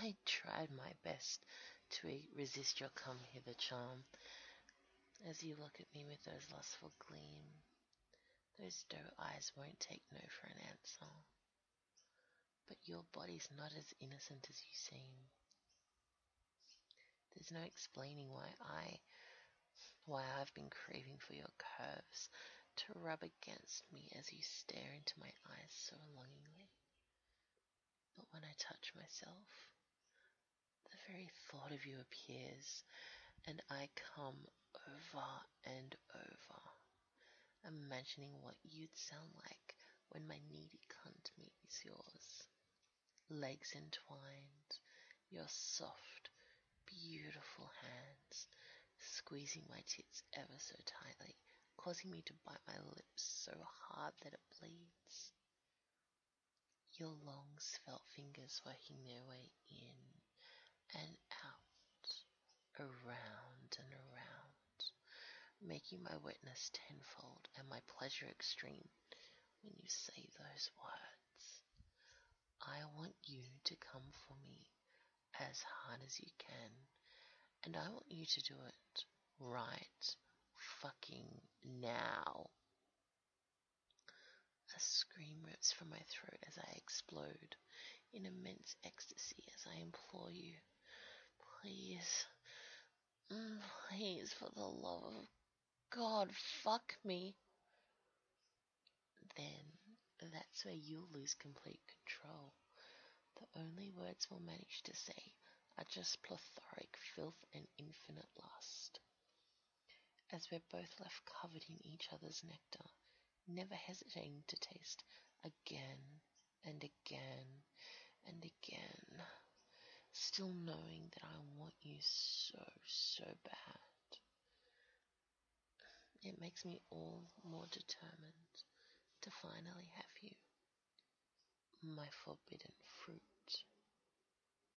I tried my best to resist your come hither charm, as you look at me with those lustful gleam. Those doe eyes won't take no for an answer. But your body's not as innocent as you seem. There's no explaining why I've been craving for your curves to rub against me as you stare into my eyes so longingly. But when I touch myself, the very thought of you appears, and I come over and over, imagining what you'd sound like when my needy cunt meets yours. Legs entwined, your soft, beautiful hands squeezing my tits ever so tightly, causing me to bite my lips so hard that it bleeds. Your long, svelte fingers working their way in and out, around and around, making my wetness tenfold and my pleasure extreme when you say those words. I want you to come for me as hard as you can, and I want you to do it right fucking now. A scream rips from my throat as I explode in immense ecstasy as I implore you, please, please, for the love of God, fuck me. Then that's where you'll lose complete control. The only words we'll manage to say are just plethoric filth and infinite lust. As we're both left covered in each other's nectar, never hesitating to taste again and again and again, still knowing that I want you so, so bad. It makes me all more determined to finally have you, my forbidden fruit.